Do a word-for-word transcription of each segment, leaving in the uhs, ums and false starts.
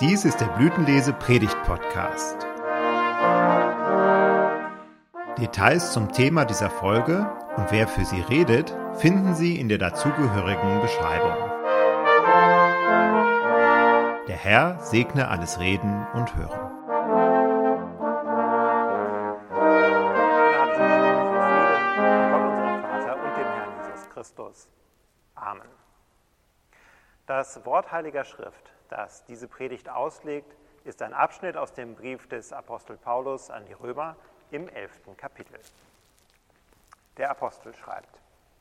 Dies ist der Blütenlese-Predigt-Podcast. Details zum Thema dieser Folge und wer für sie redet, finden Sie in der dazugehörigen Beschreibung. Der Herr segne alles Reden und Hören. Christus. Amen. Das Wort Heiliger Schrift, das diese Predigt auslegt, ist ein Abschnitt aus dem Brief des Apostel Paulus an die Römer im elften Kapitel. Der Apostel schreibt: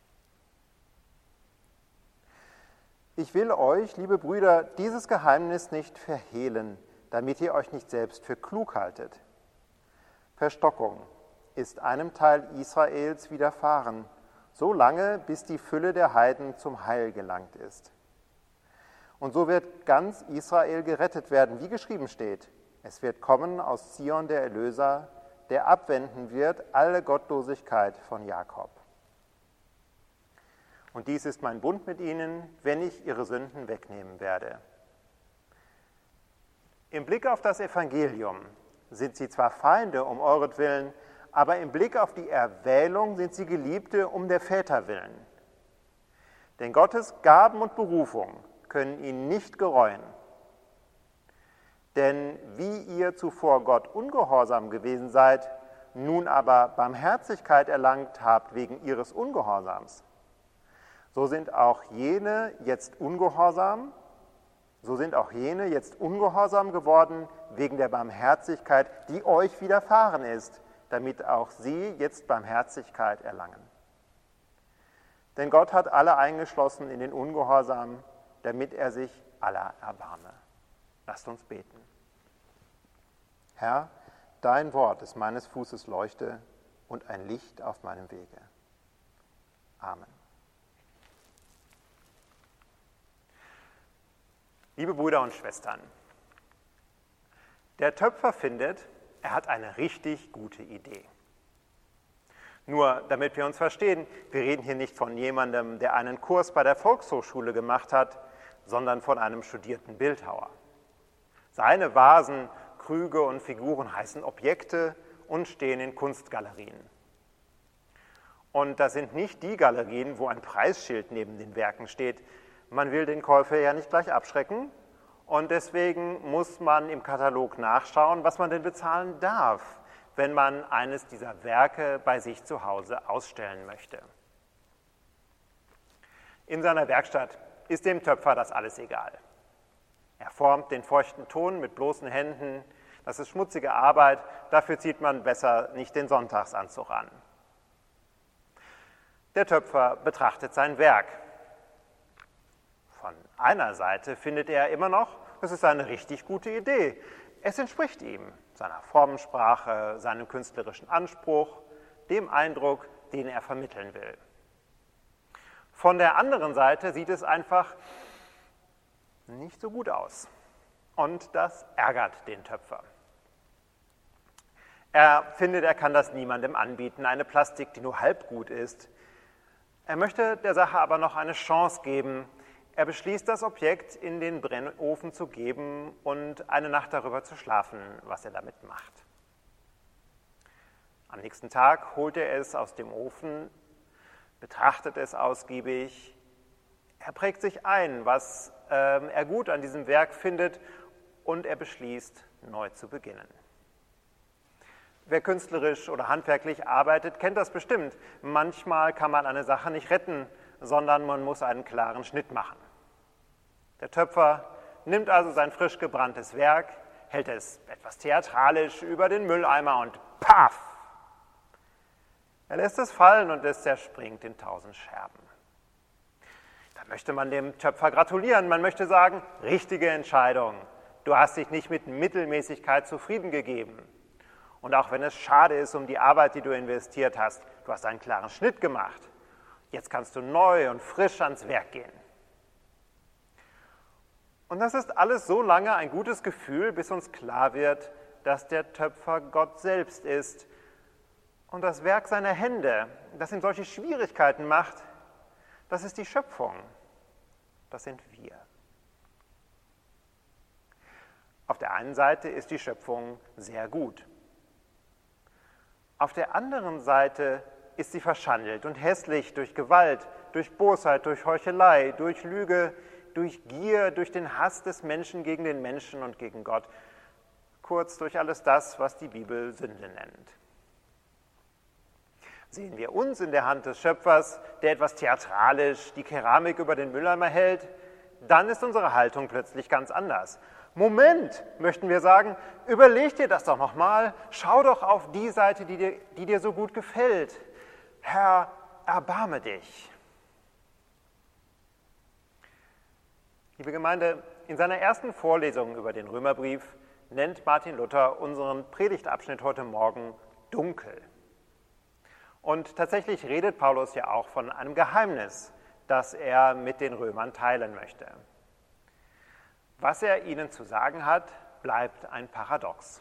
Ich will euch, liebe Brüder, dieses Geheimnis nicht verhehlen, damit ihr euch nicht selbst für klug haltet. Verstockung ist einem Teil Israels widerfahren, so lange, bis die Fülle der Heiden zum Heil gelangt ist. Und so wird ganz Israel gerettet werden, wie geschrieben steht: Es wird kommen aus Zion der Erlöser, der abwenden wird alle Gottlosigkeit von Jakob. Und dies ist mein Bund mit ihnen, wenn ich ihre Sünden wegnehmen werde. Im Blick auf das Evangelium sind sie zwar Feinde um euretwillen, aber im Blick auf die Erwählung sind sie Geliebte um der Väter willen. Denn Gottes Gaben und Berufung können ihn nicht gereuen. Denn wie ihr zuvor Gott ungehorsam gewesen seid, nun aber Barmherzigkeit erlangt habt wegen ihres Ungehorsams, so sind auch jene jetzt ungehorsam, so sind auch jene jetzt ungehorsam geworden wegen der Barmherzigkeit, die euch widerfahren ist, damit auch sie jetzt Barmherzigkeit erlangen. Denn Gott hat alle eingeschlossen in den Ungehorsam, damit er sich aller erbarme. Lasst uns beten. Herr, dein Wort ist meines Fußes Leuchte und ein Licht auf meinem Wege. Amen. Liebe Brüder und Schwestern, der Töpfer findet, er hat eine richtig gute Idee. Nur, damit wir uns verstehen, wir reden hier nicht von jemandem, der einen Kurs bei der Volkshochschule gemacht hat, sondern von einem studierten Bildhauer. Seine Vasen, Krüge und Figuren heißen Objekte und stehen in Kunstgalerien. Und das sind nicht die Galerien, wo ein Preisschild neben den Werken steht. Man will den Käufer ja nicht gleich abschrecken. Und deswegen muss man im Katalog nachschauen, was man denn bezahlen darf, wenn man eines dieser Werke bei sich zu Hause ausstellen möchte. In seiner Werkstatt ist dem Töpfer das alles egal. Er formt den feuchten Ton mit bloßen Händen. Das ist schmutzige Arbeit, dafür zieht man besser nicht den Sonntagsanzug an. Der Töpfer betrachtet sein Werk. Von einer Seite findet er immer noch, das ist eine richtig gute Idee. Es entspricht ihm, seiner Formensprache, seinem künstlerischen Anspruch, dem Eindruck, den er vermitteln will. Von der anderen Seite sieht es einfach nicht so gut aus. Und das ärgert den Töpfer. Er findet, er kann das niemandem anbieten, eine Plastik, die nur halb gut ist. Er möchte der Sache aber noch eine Chance geben. Er beschließt, das Objekt in den Brennofen zu geben und eine Nacht darüber zu schlafen, was er damit macht. Am nächsten Tag holt er es aus dem Ofen, betrachtet es ausgiebig. Er prägt sich ein, was äh, er gut an diesem Werk findet, und er beschließt, neu zu beginnen. Wer künstlerisch oder handwerklich arbeitet, kennt das bestimmt. Manchmal kann man eine Sache nicht retten, sondern man muss einen klaren Schnitt machen. Der Töpfer nimmt also sein frisch gebranntes Werk, hält es etwas theatralisch über den Mülleimer und paff! Er lässt es fallen und es zerspringt in tausend Scherben. Da möchte man dem Töpfer gratulieren, man möchte sagen, richtige Entscheidung. Du hast dich nicht mit Mittelmäßigkeit zufrieden gegeben. Und auch wenn es schade ist um die Arbeit, die du investiert hast, du hast einen klaren Schnitt gemacht. Jetzt kannst du neu und frisch ans Werk gehen. Und das ist alles so lange ein gutes Gefühl, bis uns klar wird, dass der Töpfer Gott selbst ist und das Werk seiner Hände, das ihm solche Schwierigkeiten macht, das ist die Schöpfung, das sind wir. Auf der einen Seite ist die Schöpfung sehr gut. Auf der anderen Seite ist sie verschandelt und hässlich durch Gewalt, durch Bosheit, durch Heuchelei, durch Lüge, durch Gier, durch den Hass des Menschen gegen den Menschen und gegen Gott. Kurz durch alles das, was die Bibel Sünde nennt. Sehen wir uns in der Hand des Schöpfers, der etwas theatralisch die Keramik über den Mülleimer hält, dann ist unsere Haltung plötzlich ganz anders. Moment, möchten wir sagen, überleg dir das doch nochmal, schau doch auf die Seite, die dir, die dir so gut gefällt. Herr, erbarme dich. Liebe Gemeinde, in seiner ersten Vorlesung über den Römerbrief nennt Martin Luther unseren Predigtabschnitt heute Morgen dunkel. Und tatsächlich redet Paulus ja auch von einem Geheimnis, das er mit den Römern teilen möchte. Was er ihnen zu sagen hat, bleibt ein Paradox.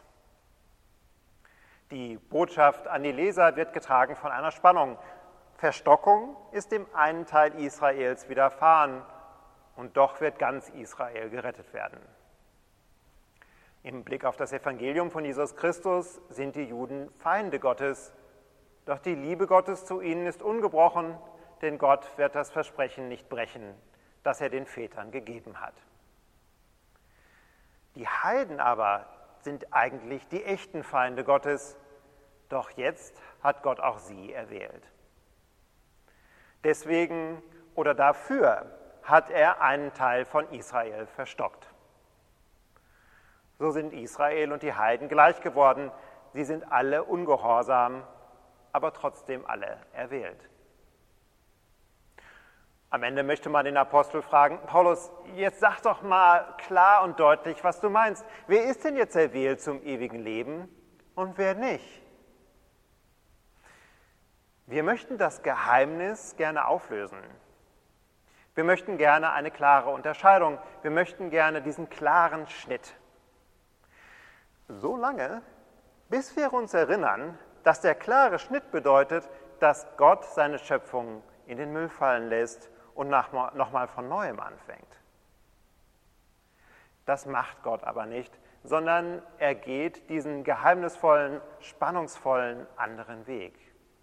Die Botschaft an die Leser wird getragen von einer Spannung. Verstockung ist dem einen Teil Israels widerfahren und doch wird ganz Israel gerettet werden. Im Blick auf das Evangelium von Jesus Christus sind die Juden Feinde Gottes, doch die Liebe Gottes zu ihnen ist ungebrochen, denn Gott wird das Versprechen nicht brechen, das er den Vätern gegeben hat. Die Heiden aber sind eigentlich die echten Feinde Gottes, doch jetzt hat Gott auch sie erwählt. Deswegen oder dafür hat er einen Teil von Israel verstockt. So sind Israel und die Heiden gleich geworden. Sie sind alle ungehorsam, aber trotzdem alle erwählt. Am Ende möchte man den Apostel fragen, Paulus, jetzt sag doch mal klar und deutlich, was du meinst. Wer ist denn jetzt erwählt zum ewigen Leben und wer nicht? Wir möchten das Geheimnis gerne auflösen. Wir möchten gerne eine klare Unterscheidung. Wir möchten gerne diesen klaren Schnitt. So lange, bis wir uns erinnern, dass der klare Schnitt bedeutet, dass Gott seine Schöpfung in den Müll fallen lässt und nochmal von Neuem anfängt. Das macht Gott aber nicht, sondern er geht diesen geheimnisvollen, spannungsvollen anderen Weg.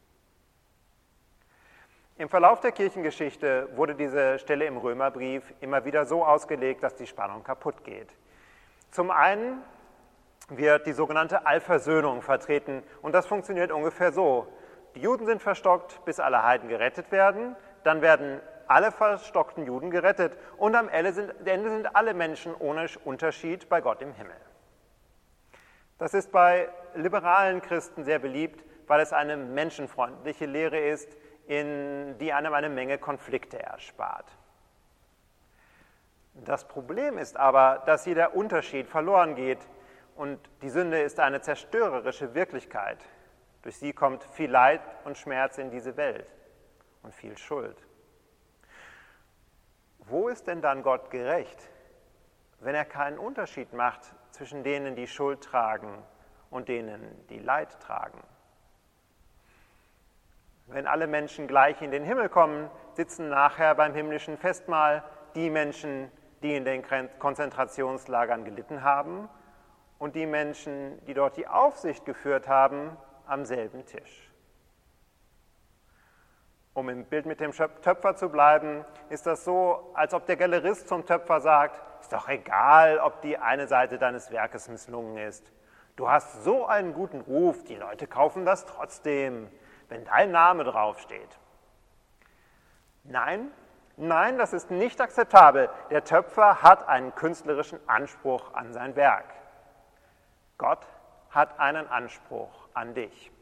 Im Verlauf der Kirchengeschichte wurde diese Stelle im Römerbrief immer wieder so ausgelegt, dass die Spannung kaputt geht. Zum einen wird die sogenannte Allversöhnung vertreten und das funktioniert ungefähr so. Die Juden sind verstockt, bis alle Heiden gerettet werden, dann werden alle verstockten Juden gerettet und am Ende sind, Ende sind alle Menschen ohne Unterschied bei Gott im Himmel. Das ist bei liberalen Christen sehr beliebt, weil es eine menschenfreundliche Lehre ist, in die einem eine Menge Konflikte erspart. Das Problem ist aber, dass hier der Unterschied verloren geht und die Sünde ist eine zerstörerische Wirklichkeit. Durch sie kommt viel Leid und Schmerz in diese Welt und viel Schuld. Wo ist denn dann Gott gerecht, wenn er keinen Unterschied macht zwischen denen, die Schuld tragen und denen, die Leid tragen? Wenn alle Menschen gleich in den Himmel kommen, sitzen nachher beim himmlischen Festmahl die Menschen, die in den Konzentrationslagern gelitten haben und die Menschen, die dort die Aufsicht geführt haben, am selben Tisch. Um im Bild mit dem Töpfer zu bleiben, ist das so, als ob der Galerist zum Töpfer sagt, ist doch egal, ob die eine Seite deines Werkes misslungen ist. Du hast so einen guten Ruf, die Leute kaufen das trotzdem, wenn dein Name draufsteht. Nein, nein, das ist nicht akzeptabel. Der Töpfer hat einen künstlerischen Anspruch an sein Werk. Gott hat einen Anspruch an dich.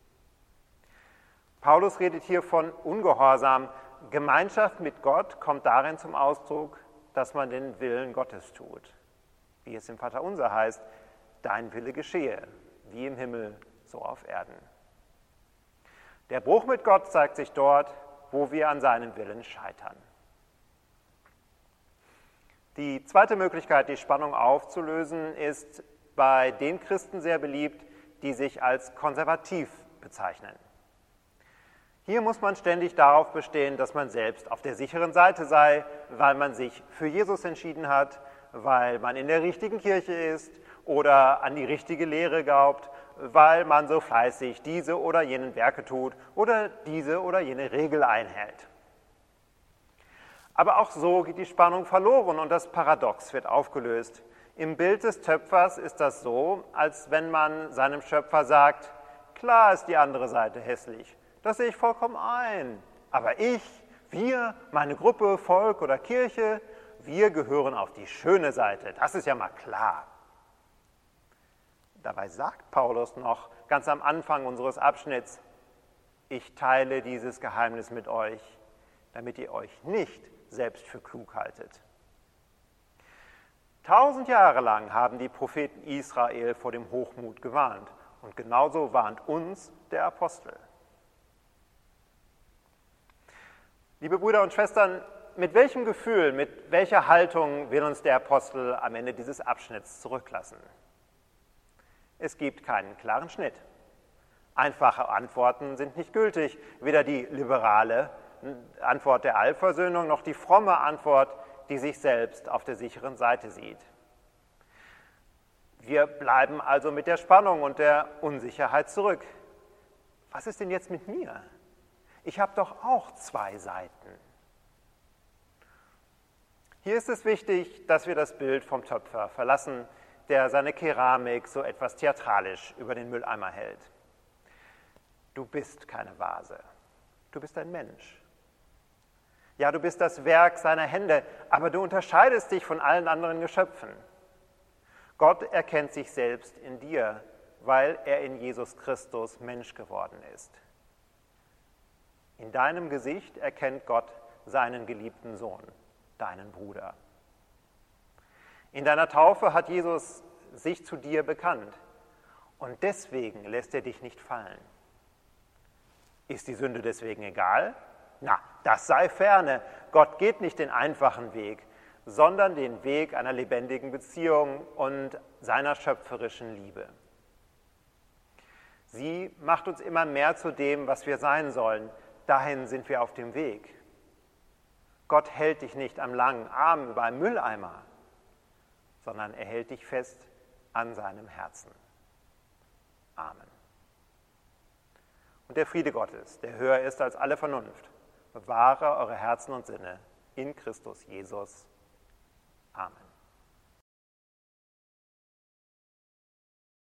Paulus redet hier von Ungehorsam. Gemeinschaft mit Gott kommt darin zum Ausdruck, dass man den Willen Gottes tut. Wie es im Vaterunser heißt, dein Wille geschehe, wie im Himmel, so auf Erden. Der Bruch mit Gott zeigt sich dort, wo wir an seinem Willen scheitern. Die zweite Möglichkeit, die Spannung aufzulösen, ist bei den Christen sehr beliebt, die sich als konservativ bezeichnen. Hier muss man ständig darauf bestehen, dass man selbst auf der sicheren Seite sei, weil man sich für Jesus entschieden hat, weil man in der richtigen Kirche ist oder an die richtige Lehre glaubt, weil man so fleißig diese oder jenen Werke tut oder diese oder jene Regel einhält. Aber auch so geht die Spannung verloren und das Paradox wird aufgelöst. Im Bild des Töpfers ist das so, als wenn man seinem Schöpfer sagt, klar ist die andere Seite hässlich, das sehe ich vollkommen ein, aber ich, wir, meine Gruppe, Volk oder Kirche, wir gehören auf die schöne Seite, das ist ja mal klar. Dabei sagt Paulus noch ganz am Anfang unseres Abschnitts, ich teile dieses Geheimnis mit euch, damit ihr euch nicht selbst für klug haltet. Tausend Jahre lang haben die Propheten Israel vor dem Hochmut gewarnt und genauso warnt uns der Apostel. Liebe Brüder und Schwestern, mit welchem Gefühl, mit welcher Haltung will uns der Apostel am Ende dieses Abschnitts zurücklassen? Es gibt keinen klaren Schnitt. Einfache Antworten sind nicht gültig, weder die liberale Antwort der Allversöhnung noch die fromme Antwort, die sich selbst auf der sicheren Seite sieht. Wir bleiben also mit der Spannung und der Unsicherheit zurück. Was ist denn jetzt mit mir? Ich habe doch auch zwei Seiten. Hier ist es wichtig, dass wir das Bild vom Töpfer verlassen, der seine Keramik so etwas theatralisch über den Mülleimer hält. Du bist keine Vase, du bist ein Mensch. Ja, du bist das Werk seiner Hände, aber du unterscheidest dich von allen anderen Geschöpfen. Gott erkennt sich selbst in dir, weil er in Jesus Christus Mensch geworden ist. In deinem Gesicht erkennt Gott seinen geliebten Sohn, deinen Bruder. In deiner Taufe hat Jesus sich zu dir bekannt und deswegen lässt er dich nicht fallen. Ist die Sünde deswegen egal? Na, das sei ferne. Gott geht nicht den einfachen Weg, sondern den Weg einer lebendigen Beziehung und seiner schöpferischen Liebe. Sie macht uns immer mehr zu dem, was wir sein sollen. Dahin sind wir auf dem Weg. Gott hält dich nicht am langen Arm über einen Mülleimer, sondern er hält dich fest an seinem Herzen. Amen. Und der Friede Gottes, der höher ist als alle Vernunft, bewahre eure Herzen und Sinne in Christus Jesus. Amen.